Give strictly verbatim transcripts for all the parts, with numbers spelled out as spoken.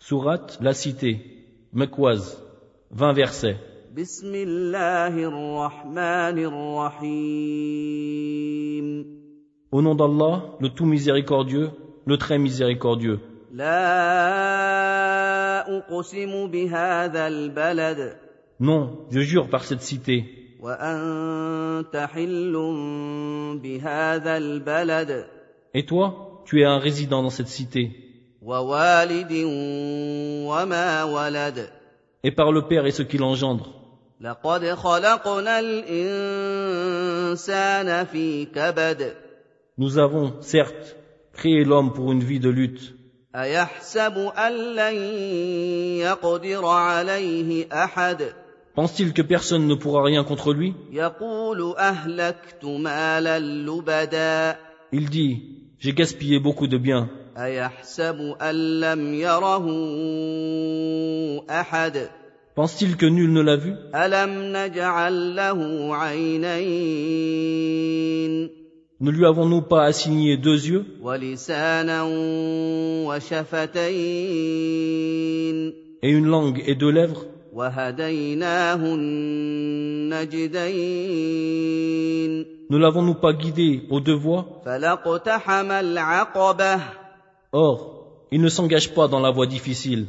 Sourate La Cité, Mekwaz, vingt versets. بسم الله الرحمن الرحيم Au nom d'Allah, le tout miséricordieux, le très miséricordieux. لا أقسم بهذا البلد Non, je jure par cette cité, وأنت حل بهذا البلد et toi, tu es un résident dans cette cité, ووالد وما ولد et par le Père et ce qu'il engendre. لقد خلقنا الإنسان في كبد Nous avons, certes, créé l'homme pour une vie de lutte. أيحسب أن لن يقدر عليه أحد Pense-t-il que personne ne pourra rien contre lui? يقول أهلكت مالا لبدا Il dit, j'ai gaspillé beaucoup de biens. أيحسب أن لم يره أحد Pense-t-il que nul ne l'a vu? ألم نجعل له عينين Ne lui avons-nous pas assigné deux yeux ولسانا وشفتين et une langue et deux lèvres? وهديناه النجدين Ne l'avons-nous pas guidé aux deux voies? فلاقتحم العقبة Or, il ne s'engage pas dans la voie difficile.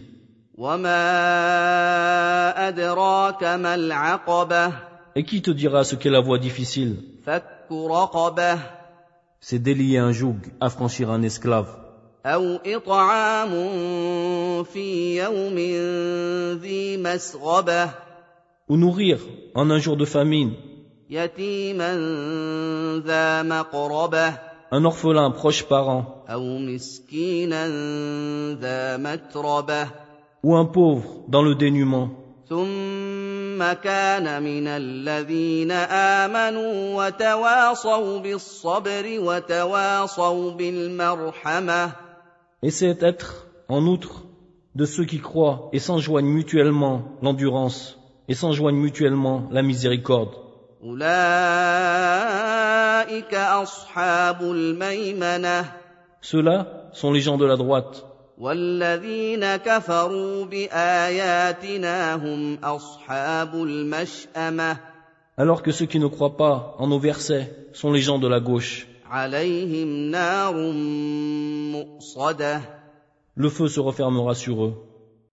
وما أدراك ما العقبة Et qui te dira ce qu'est la voie difficile? فك رقبة C'est délier un joug, affranchir un esclave. أو إطعام في يوم ذي مسغبة Ou nourrir en un jour de famine يتيما ذا مقربة un orphelin proche parent أو مسكينا ذا متربة ou un pauvre dans le dénuement. ثم كان من الذين آمنوا وتواصوا بالصبر وتواصوا بالمرحمة Et c'est être, en outre, de ceux qui croient et s'enjoignent mutuellement l'endurance et s'enjoignent mutuellement la miséricorde. أولئك أصحاب الميمنة Ceux-là sont les gens de la droite. والذين كفروا بآياتنا هم أصحاب المشأمة Alors que ceux qui ne croient pas en nos versets sont les gens de la gauche. عليهم نار مؤصدة Le feu se refermera sur eux.